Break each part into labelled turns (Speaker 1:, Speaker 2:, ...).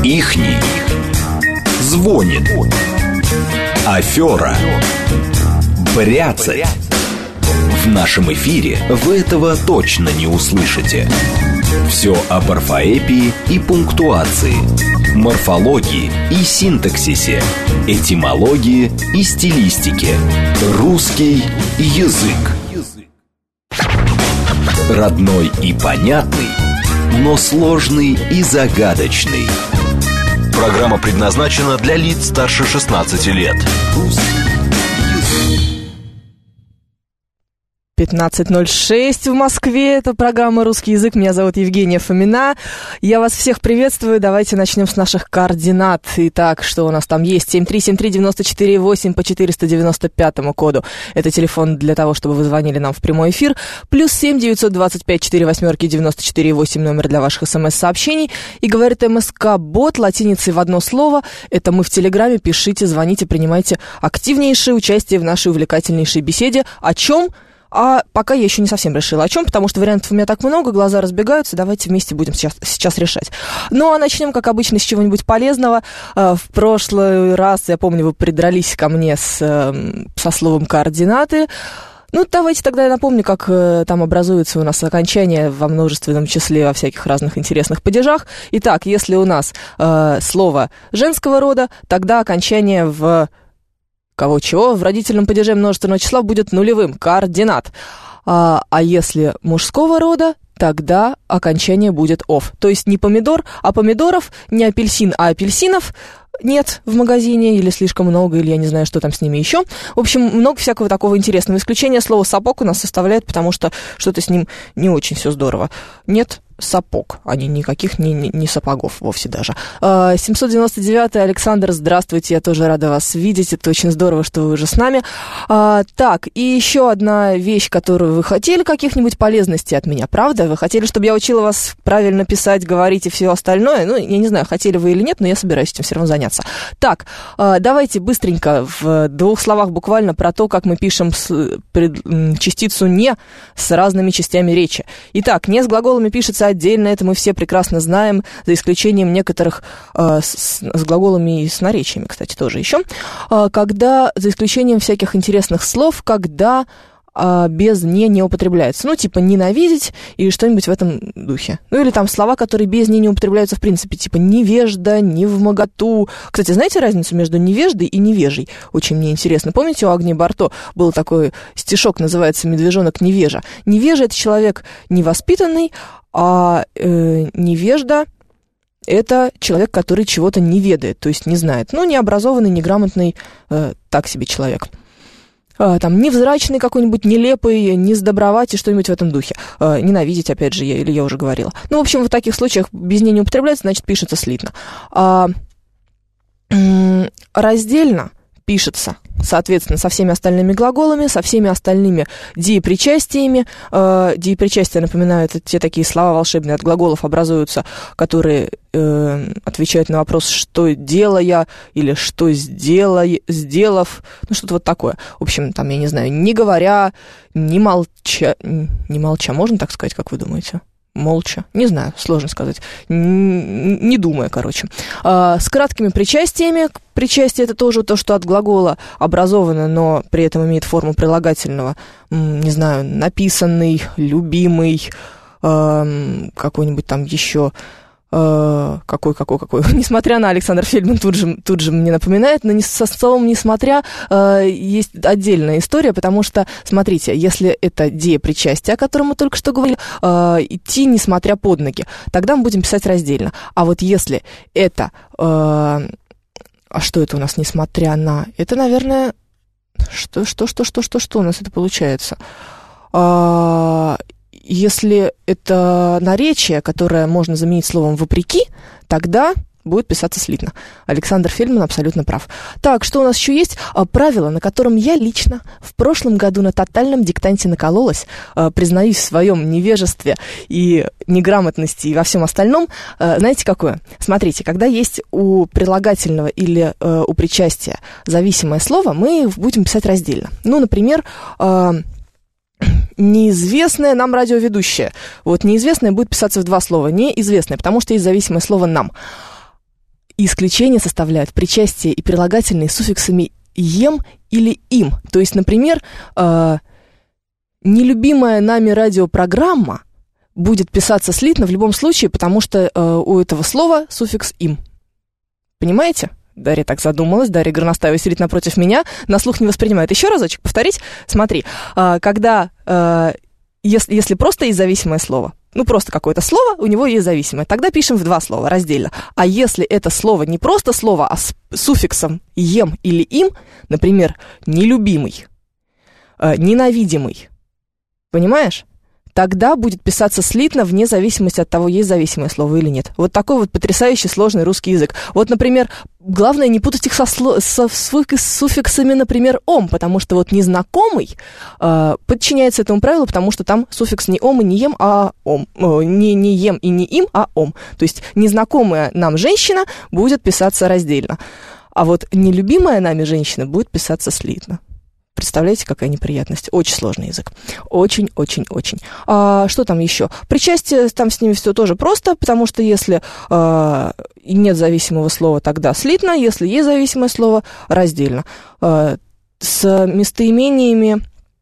Speaker 1: Ихний. Звонит. Афера. Бряцать. В нашем эфире вы этого точно не услышите. Все об орфоэпии и пунктуации, морфологии и синтаксисе, этимологии и стилистике. Русский язык. Родной и понятный, но сложный и загадочный. Программа предназначена для лиц старше 16 лет.
Speaker 2: 15:06 в Москве. Это программа «Русский язык». Меня зовут Евгения Фомина. Я вас всех приветствую. Давайте начнем с наших координат. Итак, что у нас там есть? 7373948 по 495 коду. Это телефон для того, чтобы вы звонили нам в прямой эфир. Плюс 7-925-48-94-8 номер для ваших смс-сообщений. И говорит МСК-бот латиницей в одно слово. Это мы в Телеграме. Пишите, звоните, принимайте активнейшее участие в нашей увлекательнейшей беседе. О чем? А пока я еще не совсем решила о чем, потому что вариантов у меня так много, глаза разбегаются, давайте вместе будем сейчас решать. Ну, а начнем, как обычно, с чего-нибудь полезного. В прошлый раз, я помню, вы придрались ко мне со словом «координаты». Ну, давайте тогда я напомню, как там образуется у нас окончание во множественном числе, во всяких разных интересных падежах. Итак, если у нас слово женского рода, тогда окончание в... Кого-чего в родительном падеже множественного числа будет нулевым, координат. А если мужского рода, тогда окончание будет «ов». То есть не помидор, а помидоров, не апельсин, а апельсинов нет в магазине, или слишком много, или я не знаю, что там с ними еще. В общем, много всякого такого интересного. Исключение слова «сапог» у нас составляет, потому что что-то с ним не очень все здорово. Нет сапог, а никаких не сапогов вовсе даже. 799-й Александр, здравствуйте, я тоже рада вас видеть, это очень здорово, что вы уже с нами. Так, и еще одна вещь, которую вы хотели, каких-нибудь полезностей от меня, правда? Вы хотели, чтобы я учила вас правильно писать, говорить и все остальное? Ну, я не знаю, хотели вы или нет, но я собираюсь этим все равно заняться. Так, давайте быстренько в двух словах буквально про то, как мы пишем частицу «не» с разными частями речи. Итак, «не» с глаголами пишется отдельно, это мы все прекрасно знаем, за исключением некоторых с глаголами и с наречиями, кстати, тоже еще. Когда, за исключением всяких интересных слов, когда без не употребляется. Ну, типа ненавидеть или что-нибудь в этом духе. Ну, или там слова, которые без не употребляются в принципе, типа невежда, невмоготу. Кстати, знаете разницу между невеждой и невежей? Очень мне интересно. Помните, у Агнии Барто был такой стишок, называется «Медвежонок невежа». Невежа — это человек невоспитанный, а невежда — это человек, который чего-то не ведает, то есть не знает. Ну, необразованный, неграмотный, так себе человек. Там невзрачный какой-нибудь, нелепый, несдоброватый, что-нибудь в этом духе. Ненавидеть, опять же, я уже говорила. Ну, в общем, в таких случаях без «не» не употребляется, значит, пишется слитно. Раздельно пишется, соответственно, со всеми остальными глаголами, со всеми остальными деепричастиями. Деепричастия, напоминаю, это те такие слова волшебные от глаголов образуются, которые отвечают на вопрос «что делая» или «что сделав», ну, что-то вот такое. В общем, там, я не знаю, не говоря, не молча, можно так сказать, как вы думаете? Молча. Не знаю, сложно сказать. Не думая, короче. С краткими причастиями. Причастие — это тоже то, что от глагола образовано, но при этом имеет форму прилагательного. Не знаю, написанный, любимый, какой-нибудь там еще... Какой? Несмотря на, Александр Фельдман тут же мне напоминает, но со словом «несмотря» есть отдельная история, потому что, смотрите, если это деепричастие, о котором мы только что говорили, идти несмотря под ноги, тогда мы будем писать раздельно. А вот если это... А что это у нас несмотря на... Это, наверное... Что у нас это получается? Если это наречие, которое можно заменить словом «вопреки», тогда будет писаться слитно. Александр Фельдман абсолютно прав. Так, что у нас еще есть? Правило, на котором я лично в прошлом году на тотальном диктанте накололась, признаюсь в своем невежестве и неграмотности и во всем остальном. Знаете, какое? Смотрите, когда есть у прилагательного или у причастия зависимое слово, мы будем писать раздельно. Ну, например, неизвестная нам радиоведущая. Вот неизвестная будет писаться в два слова. Неизвестная, потому что есть зависимое слово «нам». И исключение составляют причастие и прилагательные с суффиксами «ем» или «им». То есть, например, нелюбимая нами радиопрограмма будет писаться слитно в любом случае, потому что у этого слова суффикс «им». Понимаете? Дарья так задумалась, Дарья Горностаева сидит напротив меня, на слух не воспринимает. Еще разочек повторить. Смотри, когда, если просто есть зависимое слово, ну, просто какое-то слово, у него есть зависимое, тогда пишем в два слова раздельно. А если это слово не просто слово, а с суффиксом «ем» или «им», например, «нелюбимый», «ненавидимый», понимаешь? Тогда будет писаться слитно вне зависимости от того, есть зависимое слово или нет. Вот такой вот потрясающий сложный русский язык. Вот, например, главное не путать их со суффиксами, например, «ом», потому что вот незнакомый подчиняется этому правилу, потому что там суффикс не «ом» и не «ем», а «ом». Не «ем» и не «им», а «ом». То есть незнакомая нам женщина будет писаться раздельно. А вот нелюбимая нами женщина будет писаться слитно. Представляете, какая неприятность? Очень сложный язык. Очень-очень-очень. Что там еще? Причастие, там с ними все тоже просто, потому что если нет зависимого слова, тогда слитно, если есть зависимое слово, раздельно. С местоимениями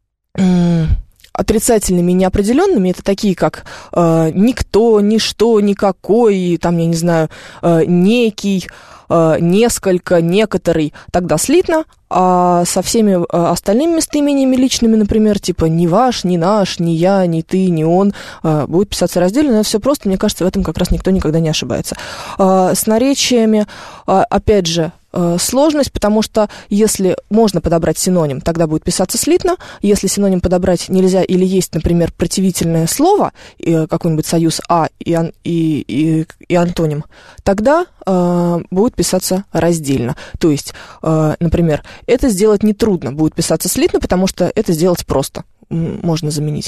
Speaker 2: отрицательными и неопределенными, это такие, как никто, ничто, никакой, там, я не знаю, некий, несколько, некоторый, тогда слитно, а со всеми остальными местоимениями личными, например, типа не ваш, не наш, не я, не ты, не он, будет писаться раздельно, но это все просто, мне кажется, в этом как раз никто никогда не ошибается. С наречиями, опять же, сложность, потому что если можно подобрать синоним, тогда будет писаться слитно. Если синоним подобрать нельзя или есть, например, противительное слово, какой-нибудь союз «а» и антоним, тогда будет писаться раздельно. То есть, например, это сделать нетрудно, будет писаться слитно, потому что это сделать просто, можно заменить.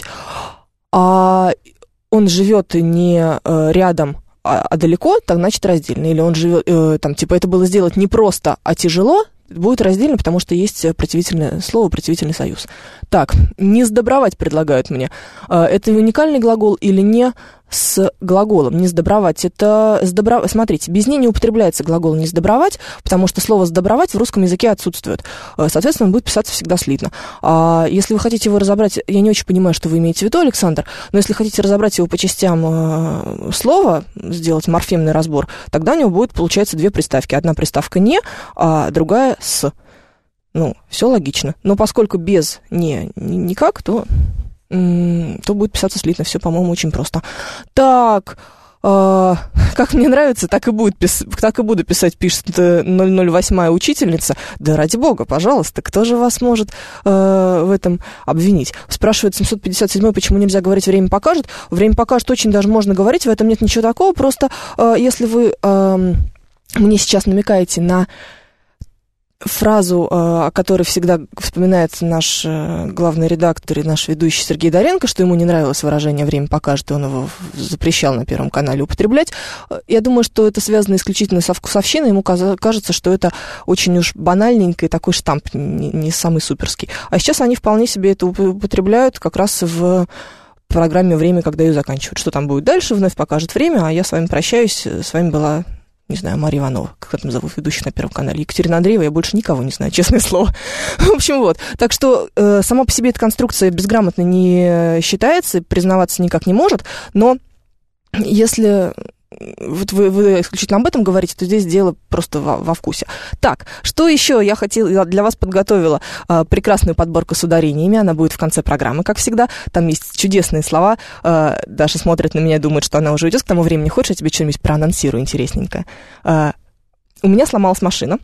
Speaker 2: А он живет не рядом, а далеко, так значит раздельно. Или он живет, там, типа, это было сделать не просто, а тяжело, будет раздельно, потому что есть противительное слово, противительный союз. Так, не сдобровать предлагают мне. Это уникальный глагол или не с глаголом? Не сдобровать, это сдобровать. Смотрите, без «не» не употребляется глагол «не сдобровать», потому что слово «сдобровать» в русском языке отсутствует. Соответственно, он будет писаться всегда слитно. А если вы хотите его разобрать, я не очень понимаю, что вы имеете в виду, Александр, но если хотите разобрать его по частям слова, сделать морфемный разбор, тогда у него будет, получается, две приставки. Одна приставка «не», а другая «с». Ну, все логично. Но поскольку без «не» никак, то будет писаться слитно. Все, по-моему, очень просто. Так, как мне нравится, так и буду писать, пишет 008-я учительница. Да ради бога, пожалуйста, кто же вас может в этом обвинить? Спрашивает 757-й, почему нельзя говорить «время покажет». «Время покажет» очень даже можно говорить, в этом нет ничего такого. Просто если вы мне сейчас намекаете на фразу, о которой всегда вспоминается наш главный редактор и наш ведущий Сергей Доренко, что ему не нравилось выражение «время покажет», и он его запрещал на Первом канале употреблять. Я думаю, что это связано исключительно со вкусовщиной. Ему кажется, что это очень уж банальненький такой штамп, не самый суперский. А сейчас они вполне себе это употребляют как раз в программе «Время», когда ее заканчивают. Что там будет дальше, вновь покажет время, а я с вами прощаюсь. С вами была... Не знаю, Мария Иванова, как там зовут ведущих на Первом канале. Екатерина Андреева, я больше никого не знаю, честное слово. В общем, вот. Так что сама по себе эта конструкция безграмотно не считается, признаваться никак не может, но если вот вы исключительно об этом говорите, то здесь дело просто во вкусе. Так, что еще я для вас подготовила прекрасную подборку с ударениями, она будет в конце программы, как всегда, там есть чудесные слова, Даша смотрит на меня и думает, что она уже уйдет к тому времени, хочешь, я тебе что-нибудь проанонсирую интересненькое. У меня сломалась машина.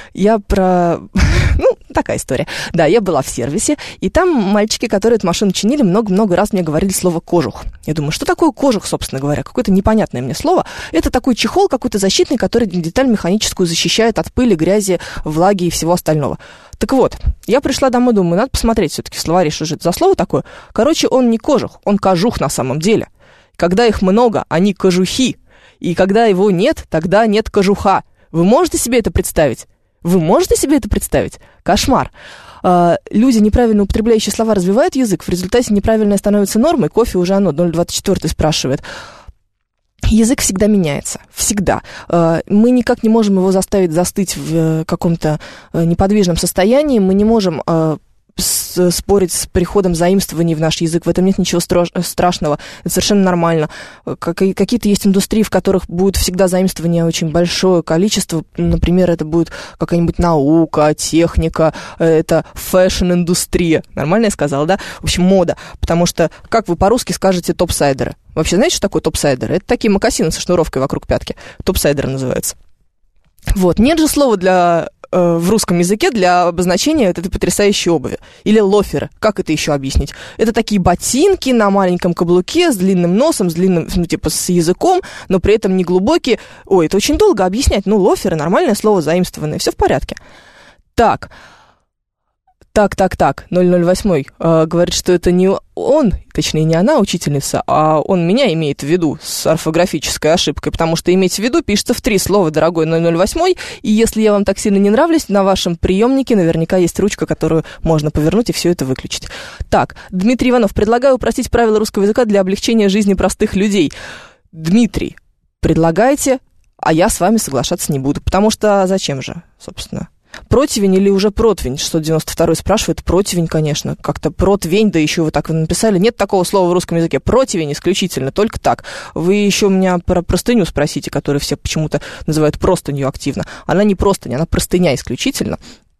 Speaker 2: Такая история. Да, я была в сервисе, и там мальчики, которые эту машину чинили, много-много раз мне говорили слово «кожух». Я думаю, что такое кожух, собственно говоря? Какое-то непонятное мне слово. Это такой чехол какой-то защитный, который деталь механическую защищает от пыли, грязи, влаги и всего остального. Так вот, я пришла домой, думаю, надо посмотреть все-таки в словаре, что же это за слово такое. Короче, он не кожух, он кожух на самом деле. Когда их много, они кожухи. И когда его нет, тогда нет кожуха. Вы можете себе это представить? Вы можете себе это представить? Кошмар. Люди, неправильно употребляющие слова, развивают язык, в результате неправильное становится нормой. Кофе уже оно, 024 спрашивает. язык всегда меняется, всегда. Мы никак не можем его заставить застыть в каком-то неподвижном состоянии, мы не можем спорить с приходом заимствований в наш язык. В этом нет ничего страшного. Это совершенно нормально. Какие-то есть индустрии, в которых будет всегда заимствование очень большое количество. Например, это будет какая-нибудь наука, техника, это фэшн-индустрия. Нормально я сказала, да? В общем, мода. Потому что, как вы по-русски скажете топсайдеры? Вообще, знаете, что такое топсайдеры? Это такие мокасины со шнуровкой вокруг пятки. Топсайдеры называются. Вот. Нет же слова в русском языке для обозначения этой потрясающей обуви. Или лоферы. Как это еще объяснить? Это такие ботинки на маленьком каблуке с длинным носом, с длинным, с языком, но при этом не глубокие. Ой, это очень долго объяснять. Лоферы, нормальное слово, заимствованное. Все в порядке. Так. 008 говорит, что это не он, точнее, не она, учительница, а он меня имеет в виду с орфографической ошибкой, потому что иметь в виду пишется в 3 слова, дорогой 008, и если я вам так сильно не нравлюсь, на вашем приемнике наверняка есть ручка, которую можно повернуть и все это выключить. Так, Дмитрий Иванов, предлагаю упростить правила русского языка для облегчения жизни простых людей. Дмитрий, предлагайте, а я с вами соглашаться не буду, потому что зачем же, собственно? Противень или уже противень? 692 спрашивает. Противень, конечно. Как-то противень, да еще вы так написали. Нет такого слова в русском языке. Противень исключительно, только так. Вы еще меня про простыню спросите, которую все почему-то называют простынью активно. Она не простынь, она простыня исключительно.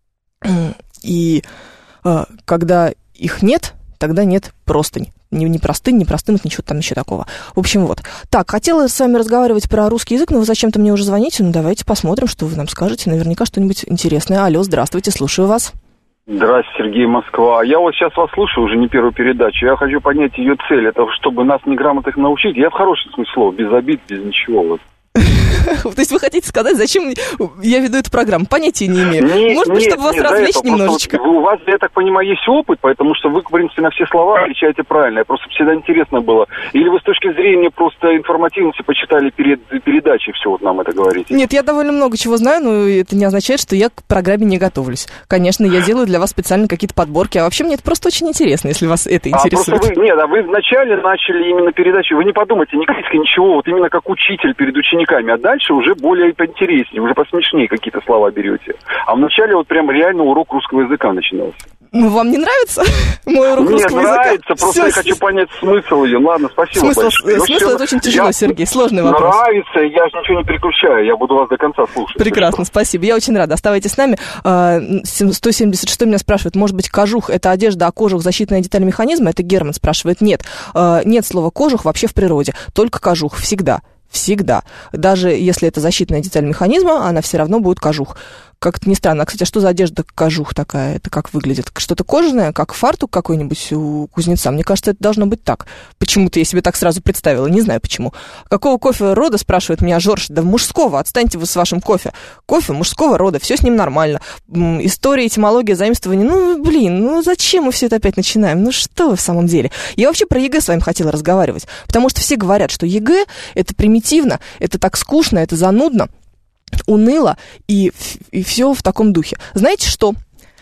Speaker 2: И когда их нет, тогда нет простынь. Не простынь, не простынок, ничего там еще такого. В общем, вот. Так, хотела с вами разговаривать про русский язык, но вы зачем-то мне уже звоните. Давайте посмотрим, что вы нам скажете. Наверняка что-нибудь интересное. Алло, здравствуйте, слушаю вас.
Speaker 3: Здравствуйте, Сергей, Москва. Я вот сейчас вас слушаю, уже не первую передачу. Я хочу понять ее цель. Это чтобы нас неграмотных научить. Я в хорошем смысле слова, без обид, без ничего. Вот.
Speaker 2: То есть вы хотите сказать, зачем я веду эту программу? Понятия не имею. Может быть, чтобы вас развлечь немножечко.
Speaker 3: У вас, я так понимаю, есть опыт, потому что вы, в принципе, на все слова отвечаете правильно. Просто всегда интересно было. Или вы с точки зрения просто информативности почитали перед передачей все, вот нам это говорите? Нет,
Speaker 2: я довольно много чего знаю, но это не означает, что я к программе не готовлюсь. Конечно, я делаю для вас специально какие-то подборки, а вообще мне это просто очень интересно, если вас это интересует.
Speaker 3: Вы вначале начали именно передачу, вы не подумайте, не критика, ничего, вот именно как учитель перед учениками, а дальше уже более поинтереснее, уже посмешнее какие-то слова берете. А вначале вот прям реально урок русского языка начинался.
Speaker 2: Вам не нравится мой урок русского языка?
Speaker 3: Мне нравится, просто я хочу понять смысл ее. Ладно, спасибо большое.
Speaker 2: Смысл это очень тяжело, Сергей, сложный вопрос.
Speaker 3: Нравится, я же ничего не переключаю, я буду вас до конца слушать.
Speaker 2: Прекрасно, спасибо, я очень рада. Оставайтесь с нами. 176 меня спрашивает, может быть, кожух – это одежда, а кожух – защитная деталь механизма? Это Герман спрашивает. Нет, нет слова кожух вообще в природе, только кожух, всегда. Всегда. Даже если это защитная деталь механизма, она все равно будет кожух. Как-то не странно. А, кстати, а что за одежда кожух такая? Это как выглядит? Что-то кожаное, как фартук какой-нибудь у кузнеца? Мне кажется, это должно быть так. Почему-то я себе так сразу представила. Не знаю почему. Какого кофе рода, спрашивает меня Жорж? Да мужского. Отстаньте вы с вашим кофе. Кофе мужского рода. Все с ним нормально. История, этимология, заимствование. Зачем мы все это опять начинаем? Что вы в самом деле? Я вообще про ЕГЭ с вами хотела разговаривать. Потому что все говорят, что ЕГЭ это примитивно, это так скучно, это занудно, уныло и все в таком духе. Знаете что?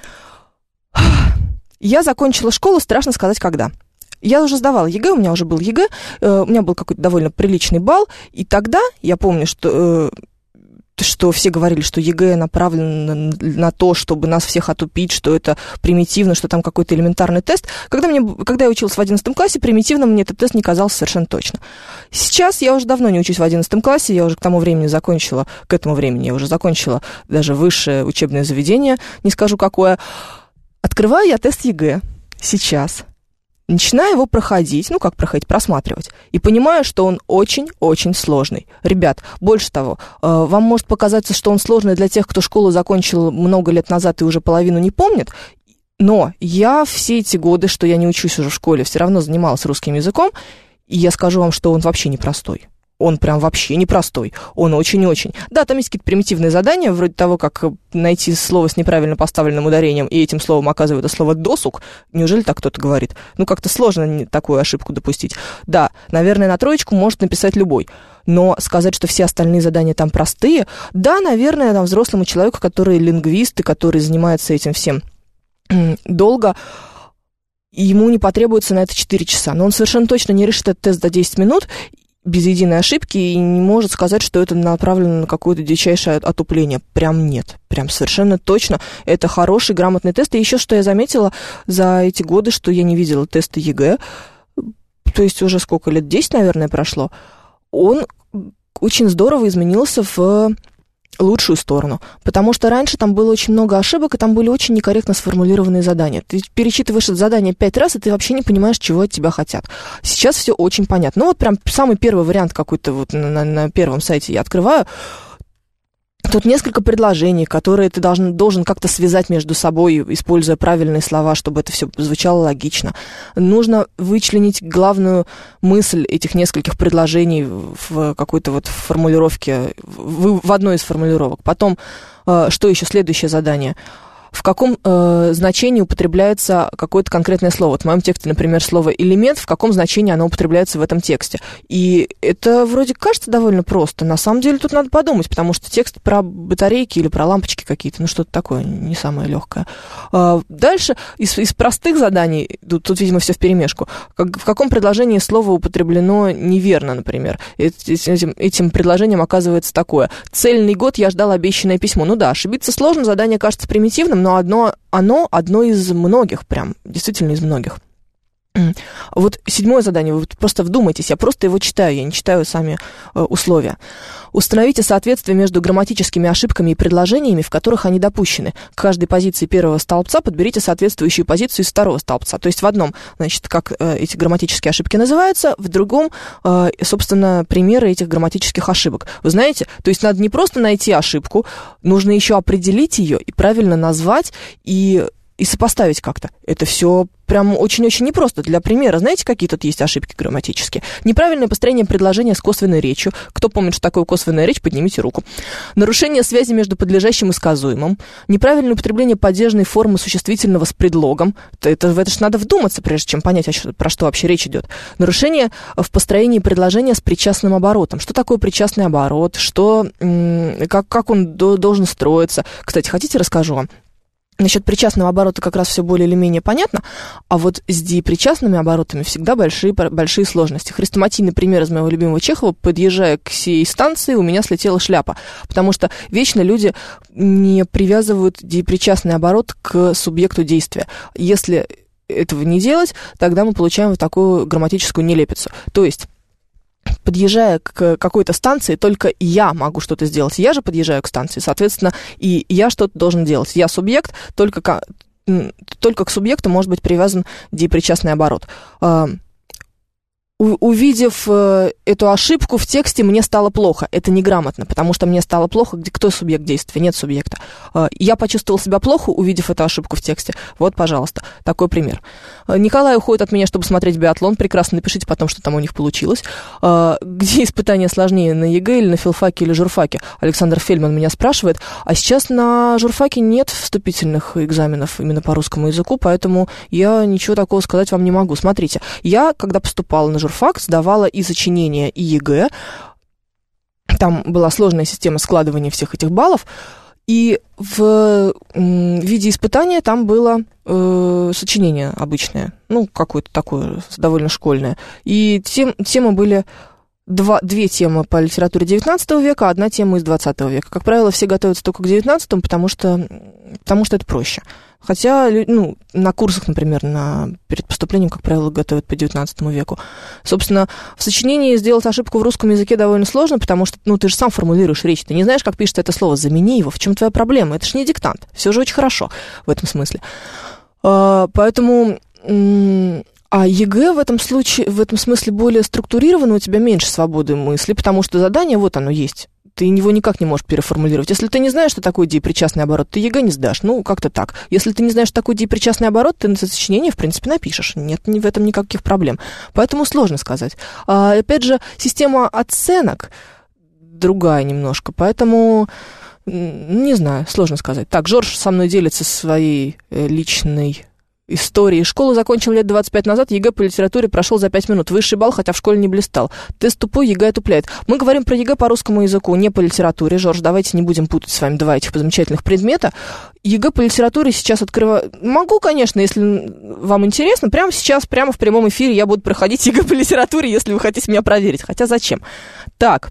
Speaker 2: Я закончила школу, страшно сказать, когда. Я уже сдавала ЕГЭ, у меня уже был ЕГЭ, у меня был какой-то довольно приличный балл, и тогда я помню, что все говорили, что ЕГЭ направлено на то, чтобы нас всех отупить, что это примитивно, что там какой-то элементарный тест. Когда я училась в 11 классе, примитивным мне этот тест не казался совершенно точно. Сейчас я уже давно не учусь в 11 классе, я уже к этому времени я уже закончила даже высшее учебное заведение, не скажу какое. Открываю я тест ЕГЭ сейчас. Начинаю его проходить, просматривать, и понимаю, что он очень-очень сложный. Ребят, больше того, вам может показаться, что он сложный для тех, кто школу закончил много лет назад и уже половину не помнит, но я все эти годы, что я не учусь уже в школе, все равно занималась русским языком, и я скажу вам, что он вообще непростой. Он прям вообще непростой, он очень-очень. Да, там есть какие-то примитивные задания, вроде того, как найти слово с неправильно поставленным ударением, и этим словом оказывают это слово «досуг». Неужели так кто-то говорит? Как-то сложно такую ошибку допустить. Да, наверное, на 3 может написать любой. Но сказать, что все остальные задания там простые, да, наверное, там взрослому человеку, который лингвист и который занимается этим всем долго, ему не потребуется на это 4 часа. Но он совершенно точно не решит этот тест за 10 минут, без единой ошибки и не может сказать, что это направлено на какое-то дичайшее отупление. Прям нет. Прям совершенно точно. Это хороший, грамотный тест. И еще что я заметила за эти годы, что я не видела теста ЕГЭ, то есть уже сколько лет, 10, наверное, прошло, он очень здорово изменился в лучшую сторону, потому что раньше там было очень много ошибок, и там были очень некорректно сформулированные задания. Ты перечитываешь это задание 5 раз, и ты вообще не понимаешь, чего от тебя хотят. Сейчас все очень понятно. Ну вот прям самый первый вариант какой-то вот на первом сайте я открываю. Тут несколько предложений, которые ты должен как-то связать между собой, используя правильные слова, чтобы это все звучало логично. Нужно вычленить главную мысль этих нескольких предложений в какой-то вот формулировке, в одной из формулировок. Потом, что еще, следующее задание. В каком значении употребляется какое-то конкретное слово. Вот в моем тексте, например, слово «элемент», в каком значении оно употребляется в этом тексте. И это вроде кажется довольно просто. На самом деле тут надо подумать, потому что текст про батарейки или про лампочки какие-то, ну что-то такое, не самое легкое. Дальше из простых заданий, тут видимо, все вперемешку. В каком предложении слово употреблено неверно, например. Этим предложением оказывается такое. «Цельный год я ждал обещанное письмо». Ну да, ошибиться сложно, задание кажется примитивным, но оно одно из многих, прям, действительно из многих. Вот 7 задание, вы просто вдумайтесь, я просто его читаю, я не читаю сами условия. Установите соответствие между грамматическими ошибками и предложениями, в которых они допущены. К каждой позиции первого столбца подберите соответствующую позицию из второго столбца. То есть в одном, значит, как эти грамматические ошибки называются, в другом, собственно, примеры этих грамматических ошибок. Вы знаете, то есть надо не просто найти ошибку, нужно еще определить ее и правильно назвать, и сопоставить как-то. Это все прям очень-очень непросто. Для примера, знаете, какие тут есть ошибки грамматические? Неправильное построение предложения с косвенной речью. Кто помнит, что такое косвенная речь, поднимите руку. Нарушение связи между подлежащим и сказуемым. Неправильное употребление падежной формы существительного с предлогом. Это же надо вдуматься, прежде чем понять, про что вообще речь идет. Нарушение в построении предложения с причастным оборотом. Что такое причастный оборот? Как он должен строиться? Кстати, хотите, расскажу вам? Насчет причастного оборота как раз все более или менее понятно, а вот с депричастными оборотами всегда большие сложности. Хрестоматийный пример из моего любимого Чехова: подъезжая к сей станции, у меня слетела шляпа, потому что вечно люди не привязывают депричастный оборот к субъекту действия. Если этого не делать, тогда мы получаем вот такую грамматическую нелепицу. То есть, подъезжая к какой-то станции, только я могу что-то сделать. Я же подъезжаю к станции, соответственно, и я что-то должен делать. Я субъект, только к субъекту может быть привязан депричастный оборот. Увидев эту ошибку в тексте, мне стало плохо. Это неграмотно, потому что мне стало плохо, кто субъект действия, нет субъекта. Я почувствовал себя плохо, увидев эту ошибку в тексте. Вот, пожалуйста, такой пример. Николай уходит от меня, чтобы смотреть биатлон. Прекрасно, напишите потом, что там у них получилось. Где испытания сложнее, на ЕГЭ или на филфаке или журфаке? Александр Фельдман меня спрашивает. А сейчас на журфаке нет вступительных экзаменов именно по русскому языку, поэтому я ничего такого сказать вам не могу. Смотрите, я, когда поступала на журфак, сдавала и сочинение, и ЕГЭ. Там была сложная система складывания всех этих баллов. И в виде испытания там было сочинение обычное, ну, какое-то такое довольно школьное. И темы были две темы по литературе 19 века, одна тема из 20 века. Как правило, все готовятся только к 19, потому что это проще. Хотя, на курсах, например, перед поступлением, как правило, готовят по 19 веку. Собственно, в сочинении сделать ошибку в русском языке довольно сложно, потому что, ты же сам формулируешь речь. Ты не знаешь, как пишется это слово, замени его. В чем твоя проблема? Это же не диктант. Все же очень хорошо в этом смысле. Поэтому... А ЕГЭ в этом смысле более структурировано, у тебя меньше свободы мысли, потому что задание, вот оно есть. Ты его никак не можешь переформулировать. Если ты не знаешь, что такое депричастный оборот, ты ЕГЭ не сдашь. Как-то так. Если ты не знаешь, что такое депричастный оборот, ты на сочинение, в принципе, напишешь. Нет в этом никаких проблем. Поэтому сложно сказать. Опять же, система оценок другая немножко, поэтому... Не знаю, сложно сказать. Так, Жорж со мной делится своей личной Истории. Школу закончил лет 25 назад, ЕГЭ по литературе прошел за 5 минут. Высший балл, хотя в школе не блистал. Тест тупой, ЕГЭ отупляет. Мы говорим про ЕГЭ по русскому языку, не по литературе. Жорж, давайте не будем путать с вами два этих замечательных предмета. ЕГЭ по литературе сейчас открываю. Могу, конечно, если вам интересно, прямо сейчас, прямо в прямом эфире я буду проходить ЕГЭ по литературе, если вы хотите меня проверить. Хотя зачем? Так.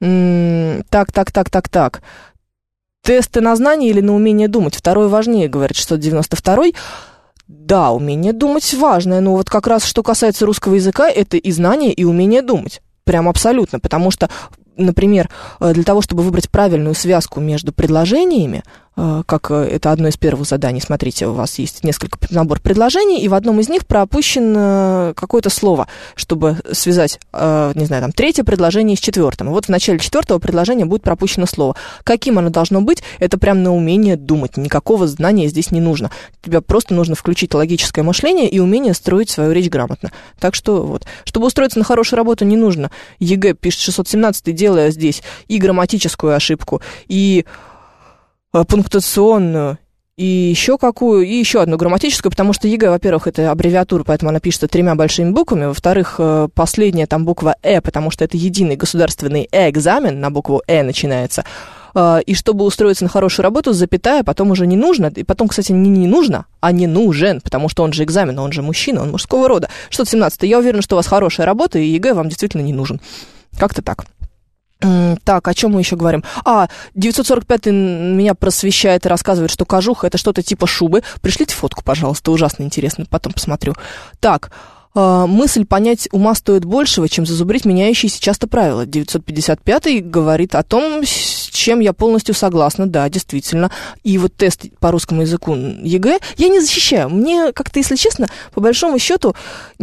Speaker 2: Тесты на знание или на умение думать? Второе важнее, говорит 692-й. Да, умение думать важное, но вот как раз что касается русского языка, это и знание, и умение думать. Прям абсолютно, потому что, например, для того, чтобы выбрать правильную связку между предложениями, как это одно из первых заданий, смотрите, у вас есть набор предложений, и в одном из них пропущено какое-то слово, чтобы связать, не знаю, там, третье предложение с четвертым. Вот в начале четвертого предложения будет пропущено слово. Каким оно должно быть? Это прям на умение думать. Никакого знания здесь не нужно. Тебе просто нужно включить логическое мышление и умение строить свою речь грамотно. Так что вот. Чтобы устроиться на хорошую работу, не нужно ЕГЭ, пишет 617, делая здесь и грамматическую ошибку, и пунктуационную, и еще какую, и еще одну грамматическую, потому что ЕГЭ, во-первых, это аббревиатура, поэтому она пишется 3 большими буквами, во-вторых, последняя там буква «э», потому что это единый государственный экзамен, на букву «э» начинается, и чтобы устроиться на хорошую работу, запятая потом уже не нужно, и потом, кстати, не нужно, а не нужен, потому что он же экзамен, он же мужчина, он мужского рода. 617, я уверена, что у вас хорошая работа, и ЕГЭ вам действительно не нужен. Как-то так. Так, о чем мы еще говорим? 945-й меня просвещает и рассказывает, что кожуха — это что-то типа шубы. Пришлите фотку, пожалуйста, ужасно интересно, потом посмотрю. Так, мысль понять ума стоит большего, чем зазубрить меняющиеся часто правила. 955-й говорит о том, с чем я полностью согласна, да, действительно. И вот тест по русскому языку ЕГЭ я не защищаю. Мне как-то, если честно, по большому счету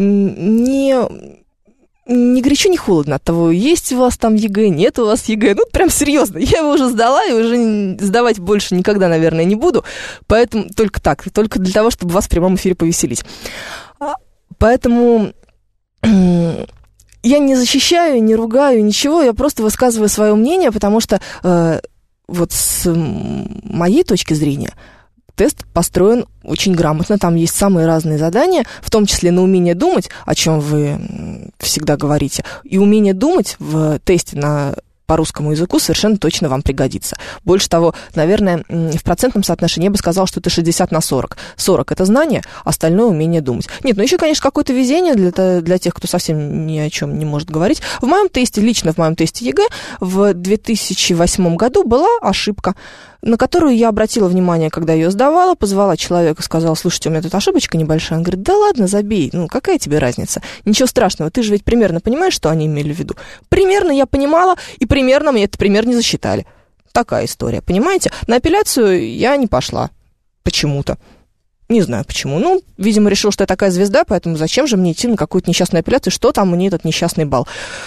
Speaker 2: не горячо, не холодно от того, есть у вас там ЕГЭ, нет у вас ЕГЭ. Ну, прям серьезно, я его уже сдала и уже сдавать больше никогда, наверное, не буду. Поэтому только так, только для того, чтобы вас в прямом эфире повеселить. Поэтому я не защищаю, не ругаю, ничего, я просто высказываю свое мнение, потому что вот с моей точки зрения тест построен очень грамотно, там есть самые разные задания, в том числе на умение думать, о чем вы всегда говорите, и умение думать в тесте по русскому языку совершенно точно вам пригодится. Больше того, наверное, в процентном соотношении я бы сказала, что это 60/40. 40 – это знание, остальное – умение думать. Нет, ну еще, конечно, какое-то везение для тех, кто совсем ни о чем не может говорить. В моем тесте, лично в моем тесте ЕГЭ в 2008 году была ошибка, на которую я обратила внимание, когда ее сдавала, позвала человека, сказала: слушайте, у меня тут ошибочка небольшая. Он говорит: да ладно, забей, ну какая тебе разница? Ничего страшного, ты же ведь примерно понимаешь, что они имели в виду. Примерно я понимала, и примерно мне этот пример не засчитали. Такая история, понимаете? На апелляцию я не пошла почему-то. Не знаю почему. Ну, видимо, решил, что я такая звезда, поэтому зачем же мне идти на какую-то несчастную апелляцию? Что там мне этот несчастный балл?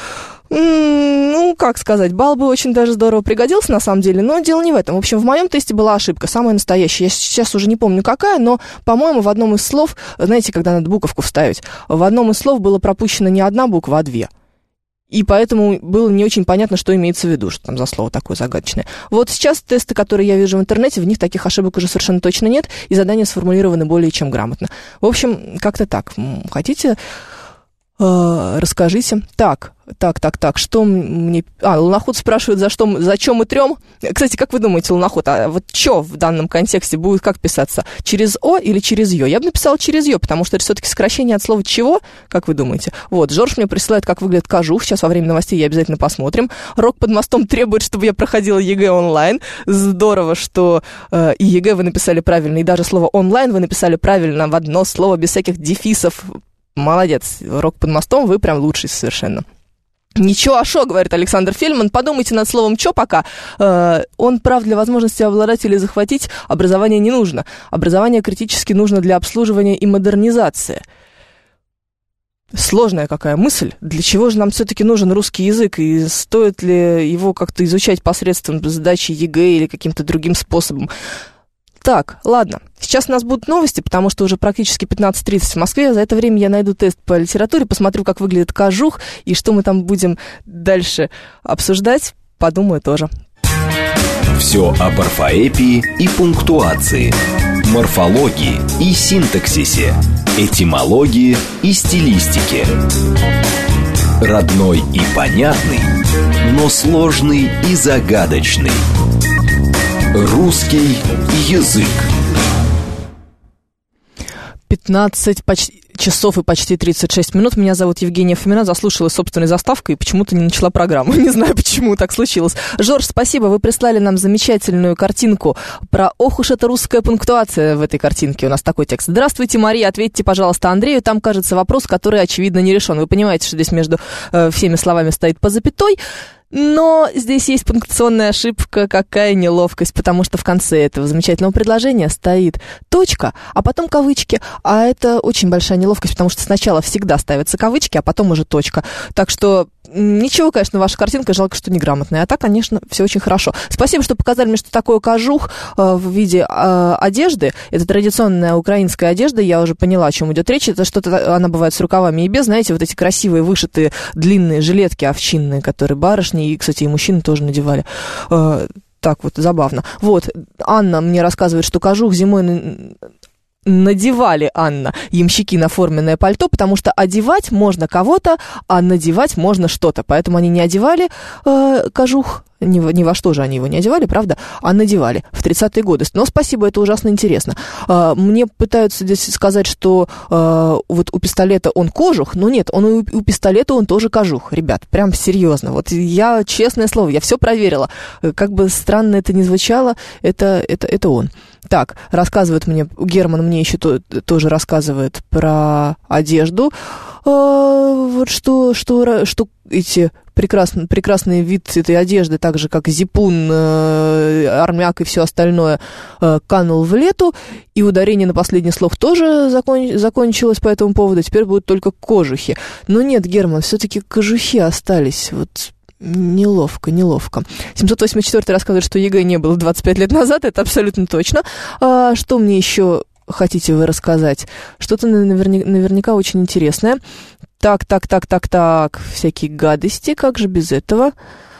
Speaker 2: Ну, как сказать, балл бы очень даже здорово пригодился, на самом деле, но дело не в этом. В общем, в моем тесте была ошибка, самая настоящая. Я сейчас уже не помню какая, но, по-моему, в одном из слов, знаете, когда надо буковку вставить, в одном из слов было пропущено не одна буква, а 2. И поэтому было не очень понятно, что имеется в виду, что там за слово такое загадочное. Вот сейчас тесты, которые я вижу в интернете, в них таких ошибок уже совершенно точно нет, и задания сформулированы более чем грамотно. В общем, как-то так. Хотите... Расскажите. Так, что мне... Луноход спрашивает, зачем мы трем? Кстати, как вы думаете, Луноход, а вот что в данном контексте будет как писаться? Через О или через Ё? Я бы написала через Ё, потому что это все-таки сокращение от слова «чего», как вы думаете? Вот, Жорж мне присылает, как выглядит кожух. Сейчас во время новостей я обязательно посмотрим. Рок под мостом требует, чтобы я проходила ЕГЭ онлайн. Здорово, что и ЕГЭ вы написали правильно, и даже слово «онлайн» вы написали правильно в одно слово, без всяких дефисов. Молодец, Рок под мостом, вы прям лучший совершенно. Ничего, а шо, говорит Александр Фельдман, подумайте над словом «чё» пока. Он прав для возможности обладать или захватить, образование не нужно. Образование критически нужно для обслуживания и модернизации. Сложная какая мысль. Для чего же нам все-таки нужен русский язык? И стоит ли его как-то изучать посредством сдачи ЕГЭ или каким-то другим способом? Так, ладно, сейчас у нас будут новости, потому что уже практически 15:30 в Москве. За это время я найду тест по литературе, посмотрю, как выглядит кожух, и что мы там будем дальше обсуждать, подумаю тоже.
Speaker 1: Все об орфоэпии и пунктуации. морфологии и синтаксисе, этимологии и стилистике. Родной и понятный, но сложный и загадочный. Русский язык.
Speaker 2: 15 часов и почти 36 минут. Меня зовут Евгения Фомина. Заслушалась собственной заставкой и почему-то не начала программу. Не знаю, почему так случилось. Жорж, спасибо. Вы прислали нам замечательную картинку про «Ох уж эта русская пунктуация» в этой картинке. У нас такой текст. Здравствуйте, Мария. Ответьте, пожалуйста, Андрею. Там, кажется, вопрос, который, очевидно, не решен. Вы понимаете, что здесь между всеми словами стоит по запятой. Но здесь есть пунктуационная ошибка, какая неловкость, потому что в конце этого замечательного предложения стоит точка, а потом кавычки, а это очень большая неловкость, потому что сначала всегда ставятся кавычки, а потом уже точка. Так что ничего, конечно, ваша картинка, жалко, что неграмотная, а так, конечно, все очень хорошо. Спасибо, что показали мне, что такое кожух в виде одежды. Это традиционная украинская одежда, я уже поняла, о чем идет речь. Это что-то, она бывает с рукавами и без, знаете, вот эти красивые вышитые длинные жилетки овчинные, которые барышни и, кстати, и мужчины тоже надевали. Так вот, забавно. Вот, Анна мне рассказывает, что кожух зимой надевали, Анна, ямщики на форменное пальто, потому что одевать можно кого-то, а надевать можно что-то. Поэтому они не одевали кожух, ни во что же они его не одевали, правда, а надевали в 30-е годы. Но спасибо, это ужасно интересно. Мне пытаются здесь сказать, что вот у пистолета он кожух, но нет, у пистолета он тоже кожух. Ребят, прям серьезно. Вот я, честное слово, я все проверила. Как бы странно это ни звучало, это он. Так, рассказывает мне, Герман мне еще тоже рассказывает про одежду. Вот что эти прекрасный вид этой одежды, так же как зипун, армяк и все остальное, канул в лету, и ударение на последний слог тоже закончилось по этому поводу, теперь будут только кожухи. Но нет, Герман, все-таки кожухи остались, вот неловко. 784 рассказывает, что ЕГЭ не было 25 лет назад, это абсолютно точно. Что мне еще хотите вы рассказать? Что-то наверняка очень интересное. Так, всякие гадости, как же без этого?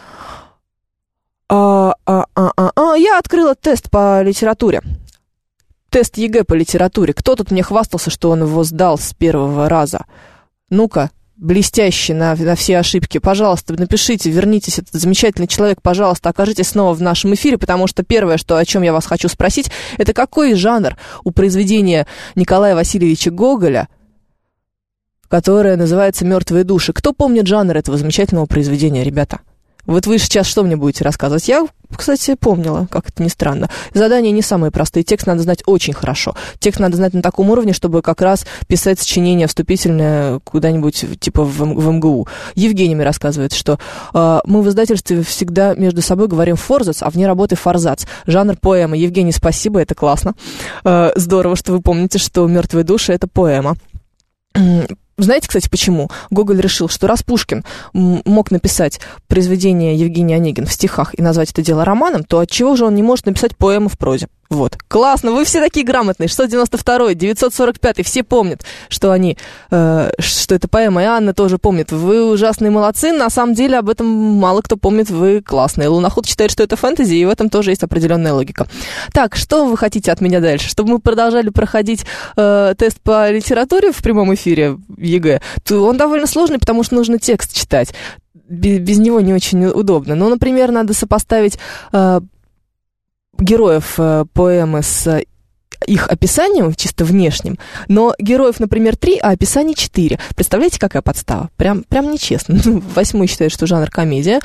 Speaker 2: Я открыла тест по литературе. Тест ЕГЭ по литературе. Кто тут мне хвастался, что он его сдал с первого раза? Ну-ка, блестяще на все ошибки. Пожалуйста, напишите, вернитесь, этот замечательный человек, пожалуйста, окажитесь снова в нашем эфире, потому что первое, о чем я вас хочу спросить, это какой жанр у произведения Николая Васильевича Гоголя, которое называется «Мертвые души». Кто помнит жанр этого замечательного произведения, ребята? Вот вы сейчас что мне будете рассказывать? Я, кстати, помнила, как это ни странно. Задания не самые простые, текст надо знать очень хорошо. Текст надо знать на таком уровне, чтобы как раз писать сочинение вступительное куда-нибудь типа в МГУ. Евгений мне рассказывает, что мы в издательстве всегда между собой говорим форзац, а вне работы форзац. Жанр поэма. Евгений, спасибо, это классно. Здорово, что вы помните, что «Мертвые души» — это поэма. Знаете, кстати, почему? Гоголь решил, что раз Пушкин мог написать произведение Евгения Онегина в стихах и назвать это дело романом, то отчего же он не может написать поэму в прозе? Вот. Классно, вы все такие грамотные. 692-й, 945-й, все помнят, что это поэма, и Анна тоже помнит. Вы ужасные молодцы, на самом деле об этом мало кто помнит, вы классные. Луноход считает, что это фэнтези, и в этом тоже есть определенная логика. Так, что вы хотите от меня дальше? Чтобы мы продолжали проходить тест по литературе в прямом эфире ЕГЭ, то он довольно сложный, потому что нужно текст читать. Без него не очень удобно. Ну, например, надо сопоставить героев поэмы с их описанием, чисто внешним, но героев, например, 3, а описаний 4. Представляете, какая подстава? Прям нечестно. 8-й считает, что жанр комедия.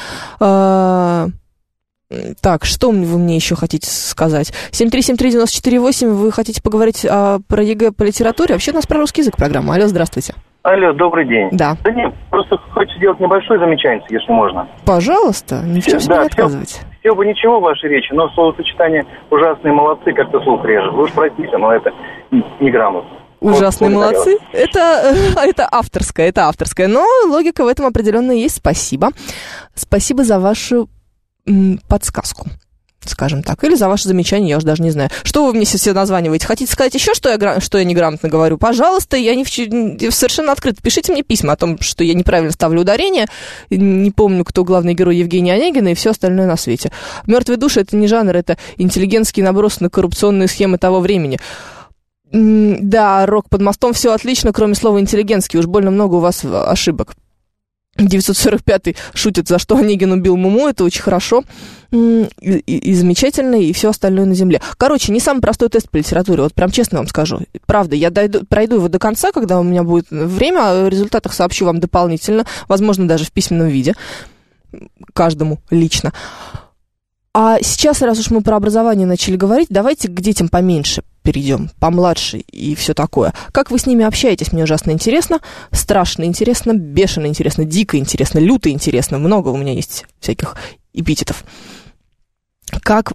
Speaker 2: Так, что вы мне еще хотите сказать? 7373948, вы хотите поговорить про ЕГЭ по литературе? Вообще у нас про русский язык программа. Алло, здравствуйте.
Speaker 4: Алло, добрый день.
Speaker 2: Да.
Speaker 4: Да нет, просто хочу сделать небольшое замечание, если можно.
Speaker 2: Пожалуйста, ни в чем себе не отказывайте.
Speaker 4: Все бы ничего в вашей речи, но словосочетание «ужасные молодцы» как-то слух режет. Вы уж простите, но это неграмотно.
Speaker 2: Ужасные молодцы. Это авторское, но логика в этом определенно есть. Спасибо. Спасибо за вашу подсказку. скажем так. Или за ваши замечания, я уж даже не знаю. Что вы мне все названиваете? Хотите сказать еще, что я неграмотно говорю? Пожалуйста, я совершенно открыто. Пишите мне письма о том, что я неправильно ставлю ударение. Не помню, кто главный герой Евгения Онегина и все остальное на свете. «Мертвые души» — это не жанр, это интеллигентский наброс на коррупционные схемы того времени. Да, «Рок под мостом» все отлично, кроме слова «интеллигентский». Уж больно много у вас ошибок. 945-й шутит, за что Онегин убил Муму. Это очень хорошо и замечательно, и все остальное на земле. Короче, не самый простой тест по литературе, вот прям честно вам скажу. Правда, я пройду его до конца, когда у меня будет время, о результатах сообщу вам дополнительно, возможно, даже в письменном виде, каждому лично. А сейчас, раз уж мы про образование начали говорить, давайте к детям поменьше перейдем, помладше и все такое. Как вы с ними общаетесь, мне ужасно интересно, страшно интересно, бешено интересно, дико интересно, люто интересно. Много у меня есть всяких эпитетов. Как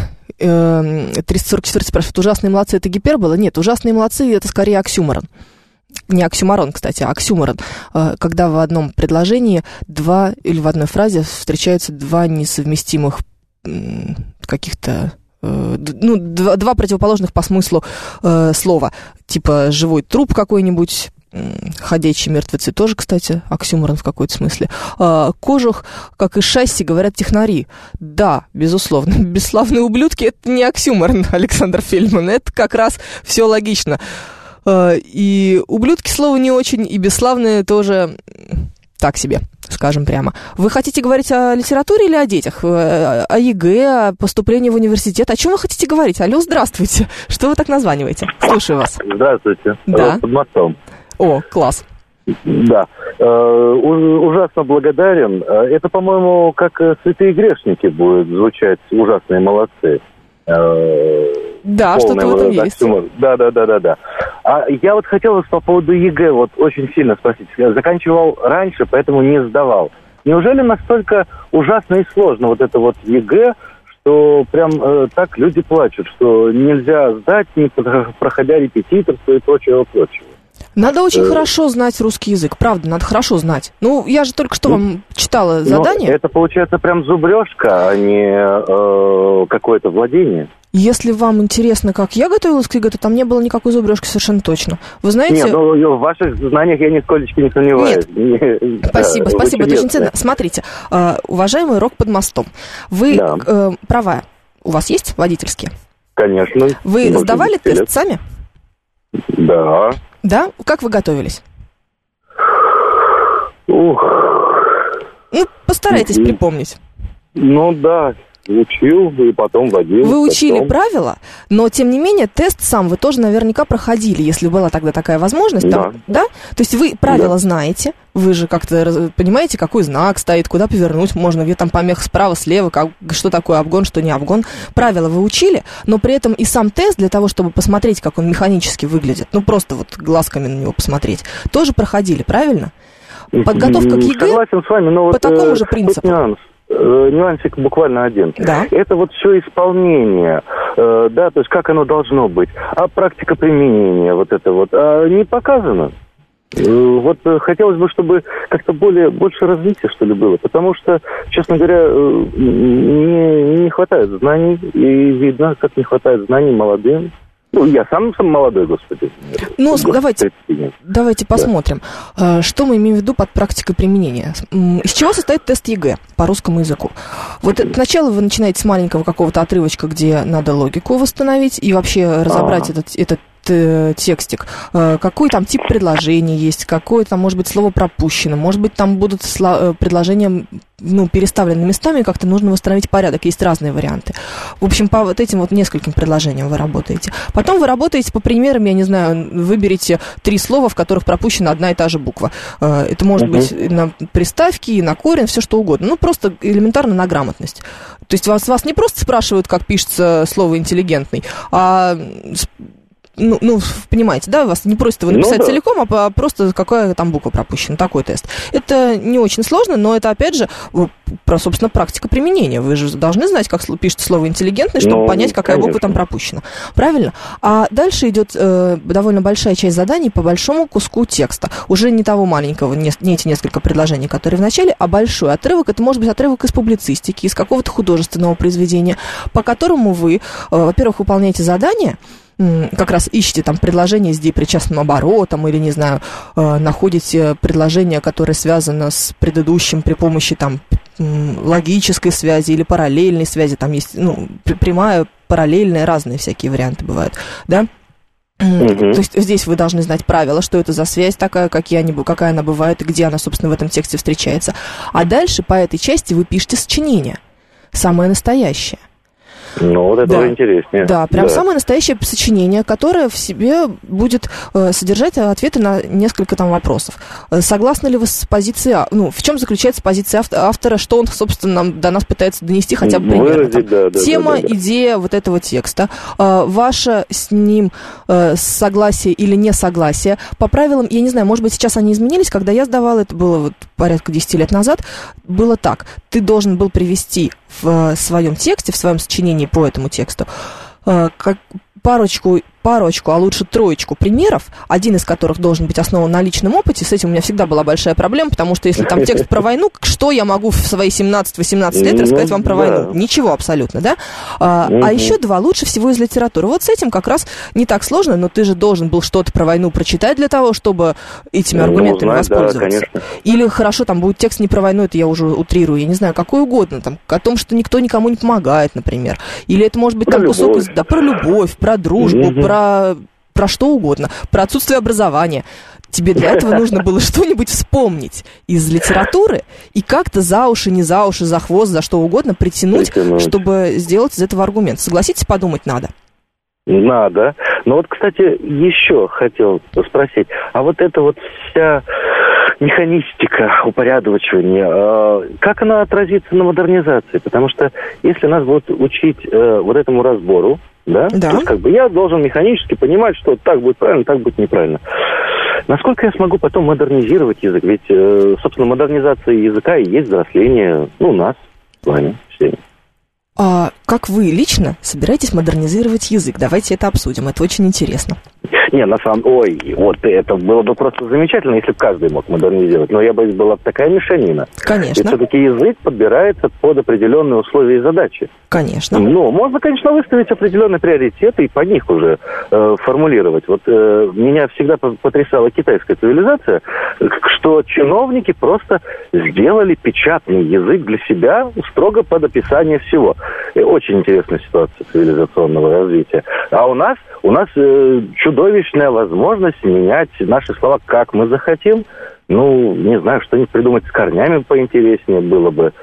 Speaker 2: 344 спрашивает, ужасные молодцы — это гипербола? Нет, ужасные молодцы — это скорее оксюморон. Не оксюморон, кстати, а оксюморон. Когда в одном предложении или в одной фразе встречаются два несовместимых каких-то... два противоположных по смыслу слова. Типа живой труп какой-нибудь, ходячие мертвецы тоже, кстати, оксюморон в какой-то смысле. Кожух, как и шасси, говорят технари. Да, безусловно. Бесславные ублюдки — это не оксюморон, Александр Фельдман. Это как раз все логично. И ублюдки слово не очень, и бесславные тоже так себе, скажем прямо. Вы хотите говорить о литературе или о детях? О ЕГЭ, о поступлении в университет? О чем вы хотите говорить? Алло, здравствуйте. Что вы так названиваете? Слушаю вас.
Speaker 5: Здравствуйте.
Speaker 2: Да.
Speaker 5: Под мостом.
Speaker 2: О, класс.
Speaker 5: Да. Ужасно благодарен. Это, по-моему, как «Святые грешники» будет звучать «Ужасные молодцы».
Speaker 2: Да, что-то в этом есть.
Speaker 5: Да. А я вот хотел вас по поводу ЕГЭ вот очень сильно спросить. Я заканчивал раньше, поэтому не сдавал. Неужели настолько ужасно и сложно вот это вот ЕГЭ, что прям так люди плачут, что нельзя сдать, не проходя репетиторство и прочего?
Speaker 2: Надо очень хорошо знать русский язык, правда, надо хорошо знать. Ну, я же только что вам читала задание.
Speaker 5: Это получается прям зубрежка, а не какое-то владение.
Speaker 2: Если вам интересно, как я готовилась к ЕГЭ, то там не было никакой зубрежки совершенно точно. Вы знаете...
Speaker 5: Нет, в ваших знаниях я нисколечки не сомневаюсь.
Speaker 2: Нет. Спасибо, это очень ценно. Смотрите, уважаемый «Рок под мостом», вы права у вас есть водительские?
Speaker 5: Конечно.
Speaker 2: Вы сдавали тест сами?
Speaker 5: Да.
Speaker 2: Да? Как вы готовились? Постарайтесь припомнить.
Speaker 5: Да, учил и потом водил.
Speaker 2: Вы учили правила, но, тем не менее, тест сам вы тоже наверняка проходили, если была тогда такая возможность. Да? То есть вы правила знаете, вы же как-то понимаете, какой знак стоит, куда повернуть можно, где там помех справа, слева, что такое обгон, что не обгон. Правила вы учили, но при этом и сам тест, для того, чтобы посмотреть, как он механически выглядит, просто вот глазками на него посмотреть, тоже проходили, правильно? Подготовка к ЕГЭ
Speaker 5: согласен с вами, но
Speaker 2: по такому же принципу.
Speaker 5: Нюансик буквально один.
Speaker 2: Да.
Speaker 5: Это вот все исполнение, то есть как оно должно быть. А практика применения вот это вот не показано. Вот хотелось бы, чтобы как-то больше развития, что ли, было. Потому что, честно говоря, не хватает знаний. И видно, как не хватает знаний молодым. Я сам молодой, господи.
Speaker 2: Давайте посмотрим, что мы имеем в виду под практикой применения. Из чего состоит тест ЕГЭ по русскому языку? Вот сначала вы начинаете с маленького какого-то отрывочка, где надо логику восстановить и вообще разобрать этот текстик, какой там тип предложения есть, какое там, может быть, слово пропущено, может быть, там будут предложения переставлены местами, как-то нужно восстановить порядок, есть разные варианты. В общем, по вот этим вот нескольким предложениям вы работаете. Потом вы работаете по примерам, я не знаю, выберите 3 слова, в которых пропущена одна и та же буква. Это может быть на приставки, на корень, все что угодно. Просто элементарно на грамотность. То есть вас не просто спрашивают, как пишется слово «интеллигентный», а понимаете, да, вас не просят его написать целиком, а просто какая там буква пропущена, такой тест. Это не очень сложно, но это, опять же, собственно, практика применения. Вы же должны знать, как пишется слово «интеллигентный», чтобы понять, какая буква там пропущена. Правильно? А дальше идет довольно большая часть заданий по большому куску текста. Уже не того маленького, не эти несколько предложений, которые в начале, а большой отрывок. Это может быть отрывок из публицистики, из какого-то художественного произведения, по которому вы, во-первых, выполняете задание, как раз ищете там предложение с депричастным оборотом или, не знаю, находите предложение, которое связано с предыдущим при помощи там логической связи или параллельной связи. Там есть, прямая, параллельная, разные всякие варианты бывают, да? То есть здесь вы должны знать правила, что это за связь такая, какая она бывает и где она, собственно, в этом тексте встречается. А дальше по этой части вы пишете сочинение, самое настоящее.
Speaker 5: Вот это уже интереснее.
Speaker 2: Да, прям самое настоящее сочинение, которое в себе будет содержать ответы на несколько там вопросов. Согласны ли вы с позицией... в чем заключается позиция автора, что он, собственно, до нас пытается донести хотя бы примерно. Тема, идея вот этого текста, ваше с ним согласие или несогласие. По правилам, я не знаю, может быть, сейчас они изменились, когда я сдавала, это было порядка 10 лет назад, было так. Ты должен был привести в своем тексте, в своем сочинении по этому тексту парочку, а лучше троечку примеров, один из которых должен быть основан на личном опыте. С этим у меня всегда была большая проблема, потому что если там текст про войну, что я могу в свои 17-18 лет рассказать вам про войну? Ничего абсолютно, да? А еще два лучше всего из литературы. Вот с этим как раз не так сложно, но ты же должен был что-то про войну прочитать для того, чтобы этими аргументами воспользоваться. Да, или хорошо, там будет текст не про войну, это я уже утрирую, я не знаю, какой угодно, там, о том, что никто никому не помогает, например. Или это может быть там кусок про любовь, про дружбу, про что угодно, про отсутствие образования. Тебе для этого нужно было что-нибудь вспомнить из литературы и как-то за уши, не за уши, за хвост, за что угодно притянуть, чтобы сделать из этого аргумент. Согласитесь, подумать надо?
Speaker 5: Надо. Но вот, кстати, еще хотел спросить, а вот эта вот вся механистика упорядочивания, как она отразится на модернизации? Потому что если нас будут учить вот этому разбору, да? То есть, я должен механически понимать, что так будет правильно, так будет неправильно. Насколько я смогу потом модернизировать язык? Ведь, собственно, модернизация языка и есть взросление, нас с вами всеми.
Speaker 2: А как вы лично собираетесь модернизировать язык? Давайте это обсудим, это очень интересно.
Speaker 5: Не, на самом деле, вот это было бы просто замечательно, если бы каждый мог модернизировать. Но я боюсь, была бы такая мешанина.
Speaker 2: Конечно.
Speaker 5: И все-таки язык подбирается под определенные условия и задачи.
Speaker 2: Конечно.
Speaker 5: Можно, конечно, выставить определенные приоритеты и под них уже формулировать. Вот меня всегда потрясала китайская цивилизация, что чиновники просто сделали печатный язык для себя строго под описание всего. Очень интересная ситуация цивилизационного развития. А у нас чудовищная возможность менять наши слова, как мы захотим. Не знаю, что-нибудь придумать с корнями поинтереснее было бы.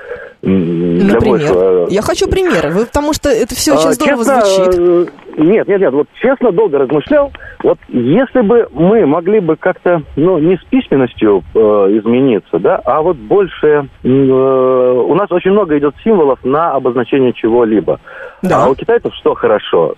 Speaker 2: Например? Я хочу примеры, потому что это все очень здорово звучит.
Speaker 5: Нет, вот честно, долго размышлял. Вот если бы мы могли бы как-то, не с письменностью измениться, да, а вот больше... у нас очень много идет символов на обозначение чего-либо. Да. А у китайцев что хорошо?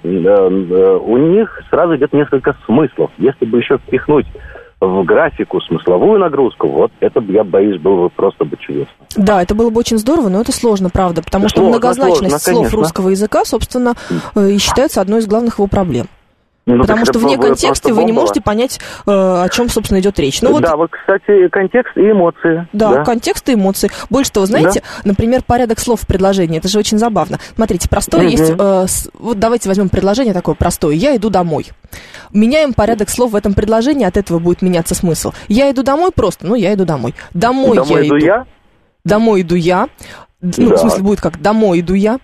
Speaker 5: У них сразу идет несколько смыслов. Если бы еще впихнуть в графику смысловую нагрузку, вот это, я боюсь, было бы просто чудесно. Да,
Speaker 2: это было бы очень здорово, но это сложно, правда, потому что многозначность слов русского языка, собственно, и считается одной из главных его проблем. Потому что вне контекста вы не можете понять, о чем, собственно, идет речь.
Speaker 5: Кстати, контекст и эмоции.
Speaker 2: Да, контекст и эмоции. Больше того, знаете, например, порядок слов в предложении, это же очень забавно. Смотрите, простое есть... вот давайте возьмем предложение такое простое. «Я иду домой». Меняем порядок слов в этом предложении, от этого будет меняться смысл. «Я иду домой» просто, я иду домой. Домой я иду. Домой иду я. В смысле, будет как «домой иду я».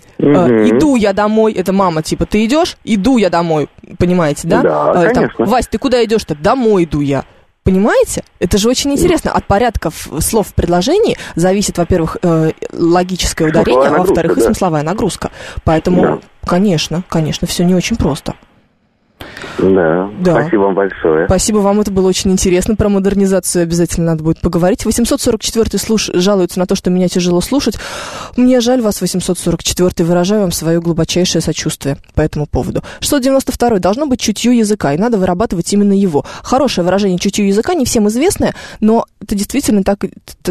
Speaker 2: Иду я домой, это мама, типа, ты идешь? Иду я домой, понимаете, да?
Speaker 5: Да, конечно.
Speaker 2: Вась, ты куда идешь-то? Домой иду я. Понимаете? Это же очень интересно. От порядков слов в предложении зависит, во-первых, логическое ударение, а во-вторых, и смысловая нагрузка. Поэтому, конечно, все не очень просто.
Speaker 5: Да, спасибо вам большое.
Speaker 2: Спасибо вам, это было очень интересно. Про модернизацию обязательно надо будет поговорить. 844-й жалуется на то, что меня тяжело слушать. Мне жаль вас, 844-й, выражаю вам свое глубочайшее сочувствие по этому поводу. 692-й, должно быть чутье языка, и надо вырабатывать именно его. Хорошее выражение чутье языка, не всем известное, но это действительно так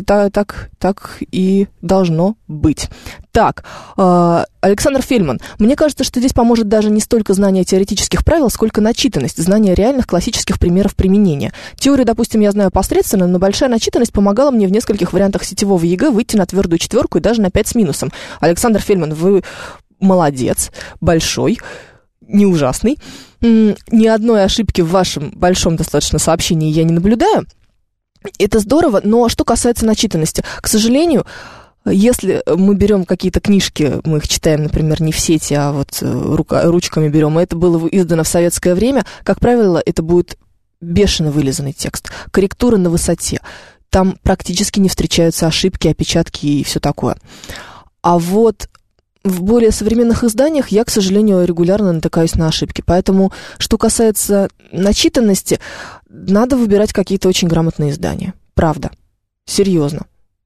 Speaker 2: и должно быть. Так, Александр Фельдман. Мне кажется, что здесь поможет даже не столько знание теоретических правил, сколько начитанность, знание реальных классических примеров применения. Теорию, допустим, я знаю посредственно, но большая начитанность помогала мне в нескольких вариантах сетевого ЕГЭ выйти на твердую 4 и даже на 5 с минусом. Александр Фельдман, вы молодец, большой, не ужасный. Ни одной ошибки в вашем большом достаточно сообщении я не наблюдаю. Это здорово, но что касается начитанности, к сожалению, если мы берем какие-то книжки, мы их читаем, например, не в сети, а вот ручками берем, и это было издано в советское время, как правило, это будет бешено вылизанный текст, корректура на высоте. Там практически не встречаются ошибки, опечатки и все такое. А вот в более современных изданиях я, к сожалению, регулярно натыкаюсь на ошибки. Поэтому, что касается начитанности, надо выбирать какие-то очень грамотные издания. Правда. Серьезно.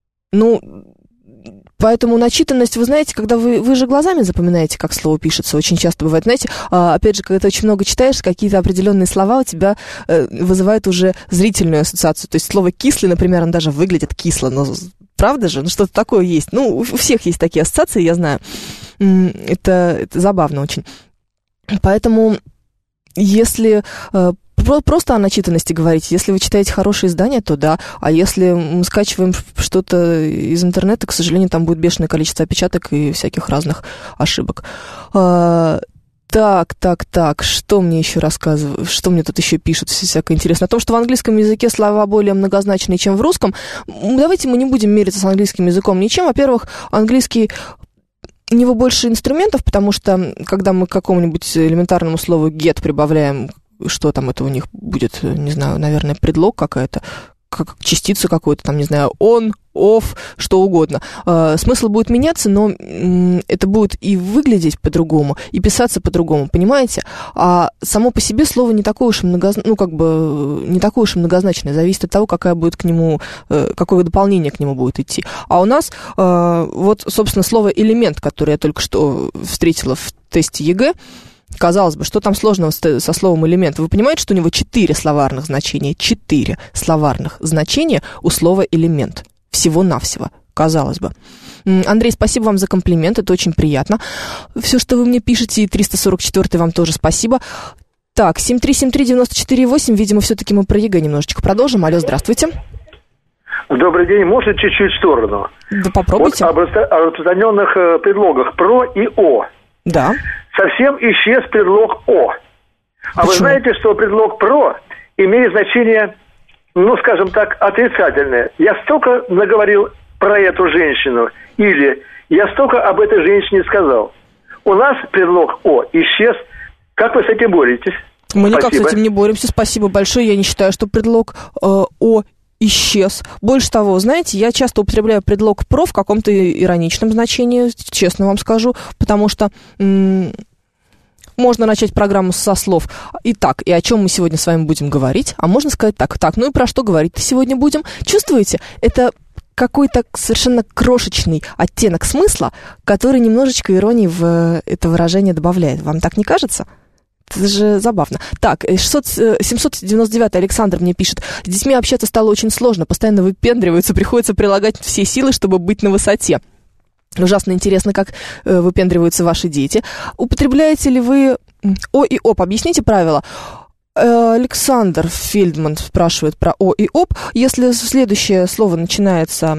Speaker 2: Поэтому начитанность, вы знаете, когда вы же глазами запоминаете, как слово пишется, очень часто бывает, знаете, опять же, когда ты очень много читаешь, какие-то определенные слова у тебя вызывают уже зрительную ассоциацию. То есть слово «кислый», например, оно даже выглядит кисло, но правда же? Что-то такое есть. У всех есть такие ассоциации, я знаю. Это забавно очень. Поэтому, если просто о начитанности говорить, если вы читаете хорошие издания, то да. А если мы скачиваем что-то из интернета, к сожалению, там будет бешеное количество опечаток и всяких разных ошибок. Так, что мне еще рассказывают, что мне тут еще пишут, всякое интересное. О том, что в английском языке слова более многозначные, чем в русском. Давайте мы не будем мериться с английским языком ничем. Во-первых, английский, у него больше инструментов, потому что, когда мы к какому-нибудь элементарному слову get прибавляем, что там это у них будет, не знаю, наверное, предлог какая-то, как частицу какую-то, там, не знаю, on, off, что угодно. Смысл будет меняться, но это будет и выглядеть по-другому, и писаться по-другому, понимаете? А само по себе слово не такое уж и не такое уж и многозначное, зависит от того, какое дополнение к нему будет идти. А у нас вот, собственно, слово «элемент», которое я только что встретила в тесте ЕГЭ, казалось бы, что там сложного со словом «элемент»? Вы понимаете, что у него 4 словарных значения? 4 словарных значения у слова «элемент». Всего-навсего, казалось бы. Андрей, спасибо вам за комплимент, это очень приятно. Все, что вы мне пишете, и 344-й вам тоже спасибо. Так, 7373948, видимо, все-таки мы про ЕГЭ немножечко продолжим. Алло, здравствуйте.
Speaker 6: Добрый день, можно чуть-чуть в сторону?
Speaker 2: Да попробуйте.
Speaker 6: Вот о распространенных предлогах «про» и «о». Да. Совсем исчез предлог «о». А вы знаете, что предлог «про» имеет значение, скажем так, отрицательное. Я столько наговорил про эту женщину, или я столько об этой женщине сказал. У нас предлог «о» исчез. Как вы с этим боретесь? Мы никак с этим не боремся. Спасибо большое. Я не считаю, что предлог «о» исчез. Больше того, знаете, я часто употребляю предлог «про» в каком-то ироничном значении, честно вам скажу, потому что можно начать программу со слов «Итак, и о чем мы сегодня с вами будем говорить?» А можно сказать так, ну и про что говорить-то сегодня будем? Чувствуете? Это какой-то совершенно крошечный оттенок смысла, который немножечко иронии в это выражение добавляет. Вам так не кажется? Это же забавно. Так, 799-й Александр мне пишет. С детьми общаться стало очень сложно, постоянно выпендриваются, приходится прилагать все силы, чтобы быть на высоте. Ужасно интересно, как выпендриваются ваши дети. Употребляете ли вы «о» и «оп»? Объясните правила. Александр Фельдман спрашивает про «о» и «оп». Если следующее слово начинается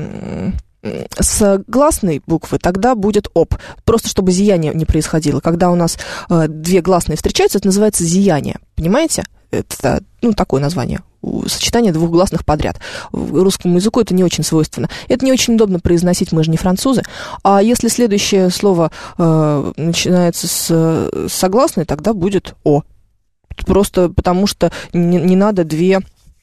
Speaker 6: с гласной буквы, тогда будет «оп». Просто чтобы зияние не происходило. Когда у нас две гласные встречаются, это называется зияние. Понимаете? Это, такое название. Сочетание двух гласных подряд. Русскому языку это не очень свойственно. Это не очень удобно произносить, мы же не французы. А если следующее слово начинается с согласной, тогда будет «о». Просто потому что не надо две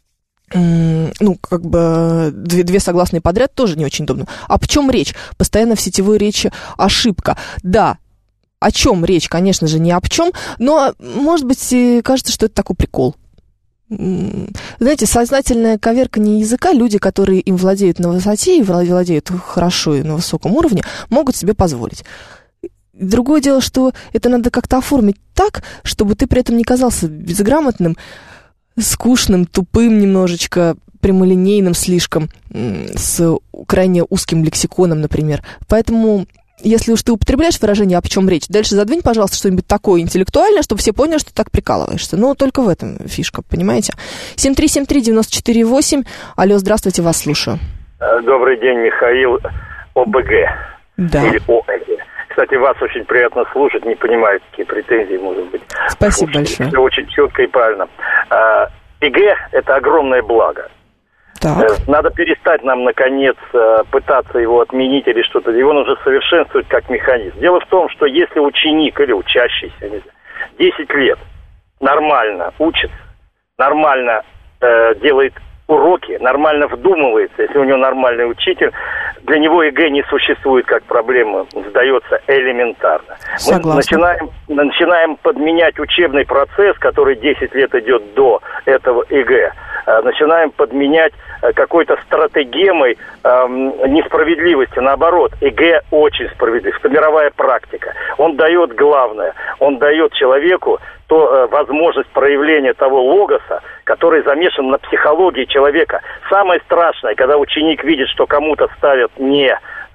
Speaker 6: согласные подряд, тоже не очень удобно. А в чем речь? Постоянно в сетевой речи ошибка. Да, о чем речь, конечно же, не об чем, но, может быть, кажется, что это такой прикол. Знаете, сознательное коверкание языка люди, которые им владеют на высоте и владеют хорошо и на высоком уровне, могут себе позволить. Другое дело, что это надо как-то оформить так, чтобы ты при этом не казался безграмотным, скучным, тупым немножечко, прямолинейным слишком, с крайне узким лексиконом, например. Поэтому, если уж ты употребляешь выражение «о чем речь», дальше задвинь, пожалуйста, что-нибудь такое интеллектуальное, чтобы все поняли, что ты так прикалываешься. Но только в этом фишка, понимаете? 7373948. Алло, здравствуйте, вас слушаю.
Speaker 7: Добрый день, Михаил. ОБГ.
Speaker 6: Да.
Speaker 7: Или ОЭГ. Кстати, вас очень приятно слушать, не понимаю, какие претензии, может быть.
Speaker 6: Спасибо большое.
Speaker 7: Все очень четко и правильно. ЕГЭ – это огромное благо.
Speaker 6: Так.
Speaker 7: Надо перестать нам, наконец, пытаться его отменить или что-то. Его нужно совершенствовать как механизм. Дело в том, что если ученик или учащийся, не знаю, 10 лет нормально учится, нормально делает уроки, нормально вдумывается, если у него нормальный учитель, для него ЕГЭ не существует как проблема, сдается элементарно.
Speaker 6: Согласна.
Speaker 7: Мы начинаем подменять учебный процесс, который 10 лет идет до этого ЕГЭ, начинаем подменять какой-то стратегемой несправедливости. Наоборот, ЕГЭ очень справедлив. Это мировая практика. Он дает главное, он дает человеку возможность проявления того логоса, который замешан на психологии человека. Самое страшное, когда ученик видит, что кому-то ставят не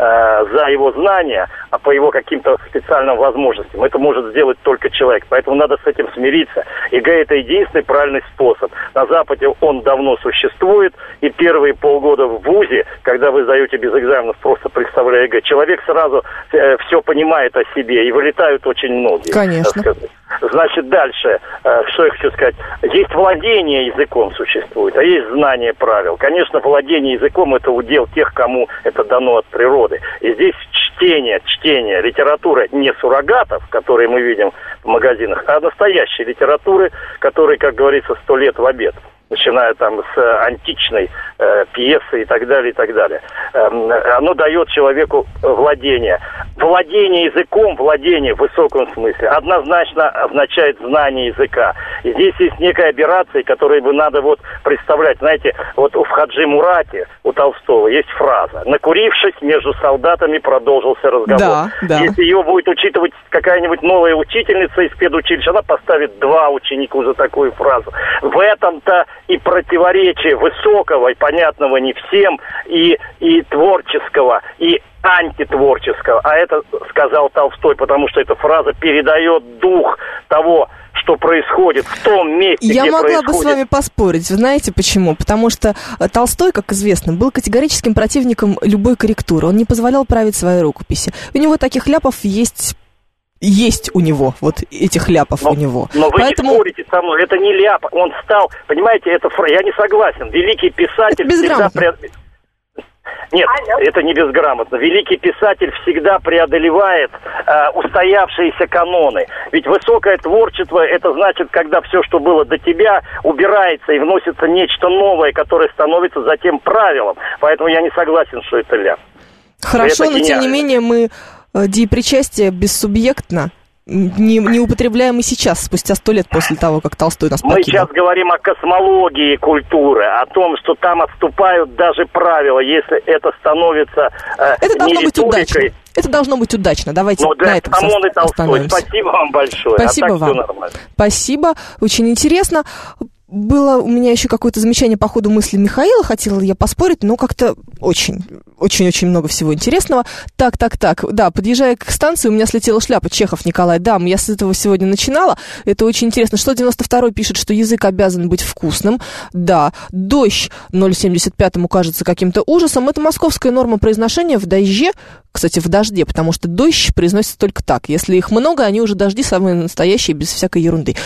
Speaker 7: за его знания, а по его каким-то специальным возможностям. Это может сделать только человек. Поэтому надо с этим смириться. ЕГЭ – это единственный правильный способ. На Западе он давно существует, и первые полгода в ВУЗе, когда вы сдаете без экзаменов, просто представляя ЕГЭ, человек сразу все понимает о себе, и вылетают очень многие.
Speaker 6: Конечно.
Speaker 7: Значит, дальше, что я хочу сказать. Есть владение языком существует, а есть знание правил. Конечно, владение языком – это удел тех, кому это дано от природы. И здесь чтение литературы не суррогатов, которые мы видим в магазинах, а настоящей литературы, которой, как говорится, 100 лет в обед. Начиная там с античной пьесы и так далее, и так далее. Оно дает человеку владение. Владение языком, владение в высоком смысле, однозначно означает знание языка. И здесь есть некая аберрация, которую бы надо вот представлять. Знаете, вот у Хаджи Мурати, у Толстого, есть фраза: «Накурившись, между солдатами продолжился разговор».
Speaker 6: Да.
Speaker 7: Если ее будет учитывать какая-нибудь новая учительница из педучилища, она поставит 2 ученика за такую фразу. В этом-то и противоречие высокого и понятного не всем, и творческого, и антитворческого. А это сказал Толстой, потому что эта фраза передает дух того, что происходит в том месте,
Speaker 6: Я
Speaker 7: где
Speaker 6: могла
Speaker 7: происходит.
Speaker 6: бы с вами поспорить. Вы знаете почему? Потому что Толстой, как известно, был категорическим противником любой корректуры. Он не позволял править свои рукописи. У него таких ляпов есть у него, вот этих ляпов у него.
Speaker 7: Но вы
Speaker 6: Поэтому...
Speaker 7: не спорите со мной, это не ляп. Он стал, понимаете, я не согласен. Великий писатель всегда... Нет, это не безграмотно. Великий писатель всегда преодолевает устоявшиеся каноны. Ведь высокое творчество, это значит, когда все, что было до тебя, убирается и вносится нечто новое, которое становится затем правилом. Поэтому я не согласен, что это ляп.
Speaker 6: Хорошо,
Speaker 7: это
Speaker 6: но тем не менее мы деепричастие бессубъектно не употребляем и сейчас, спустя 100 лет после того, как Толстой нас покинул.
Speaker 7: Мы сейчас говорим о космологии культуры, о том, что там отступают даже правила, если это становится
Speaker 6: это должно
Speaker 7: не
Speaker 6: быть удачно.
Speaker 7: риторикой.
Speaker 6: Это должно быть удачно. Давайте на этом остановимся.
Speaker 7: Спасибо вам большое.
Speaker 6: Спасибо вам. Спасибо. Очень интересно. Было у меня еще какое-то замечание по ходу мысли Михаила, хотела я поспорить, но как-то очень много всего интересного. Так, да, подъезжая к станции, у меня слетела шляпа. Чехов Николай, да, я с этого сегодня начинала, это очень интересно. Что 92-й пишет, что язык обязан быть вкусным, да. Дождь 0,75-му кажется каким-то ужасом, это московская норма произношения в дожде, кстати, в дожде, потому что дождь произносится только так. Если их много, они уже дожди самые настоящие, без всякой ерунды.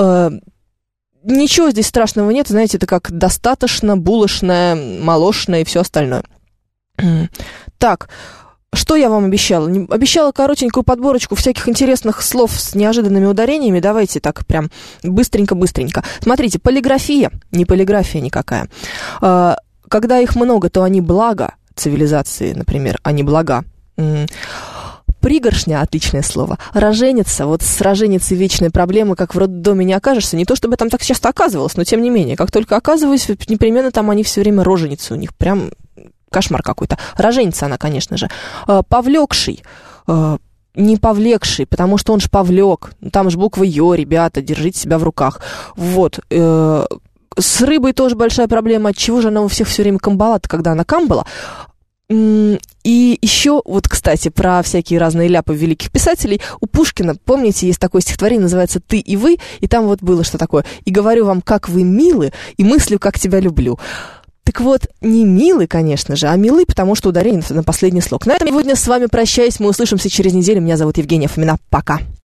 Speaker 6: Ничего здесь страшного нет, знаете, это как достаточно, булочное, молочное и все остальное. Так, что я вам обещала? Обещала коротенькую подборочку всяких интересных слов с неожиданными ударениями. Давайте так прям быстренько. Смотрите, полиграфия, не полиграфия никакая. Когда их много, то они благо цивилизации, например, они блага.
Speaker 2: Пригоршня, отличное слово. Роженица, вот с роженицей вечная проблема, как в роддоме не окажешься. Не то, чтобы я там так часто оказывалась, но тем не менее, как только оказываюсь, непременно там они все время роженицы у них. Прям кошмар какой-то. Роженица она, конечно же. Повлекший. Не повлекший, потому что он ж повлек. Там же буква Ё, ребята, держите себя в руках. Вот. С рыбой тоже большая проблема. Отчего же она у всех все время камбала-то, когда она камбала? И еще, вот, кстати, про всякие разные ляпы великих писателей. У Пушкина, помните, есть такое стихотворение, называется «Ты и вы», и там вот было что такое. «И говорю вам, как вы милы, и мыслю, как тебя люблю». Так вот, не милый, конечно же, а милый, потому что ударение на последний слог. На этом я сегодня с вами прощаюсь. Мы услышимся через неделю. Меня зовут Евгения Фомина. Пока.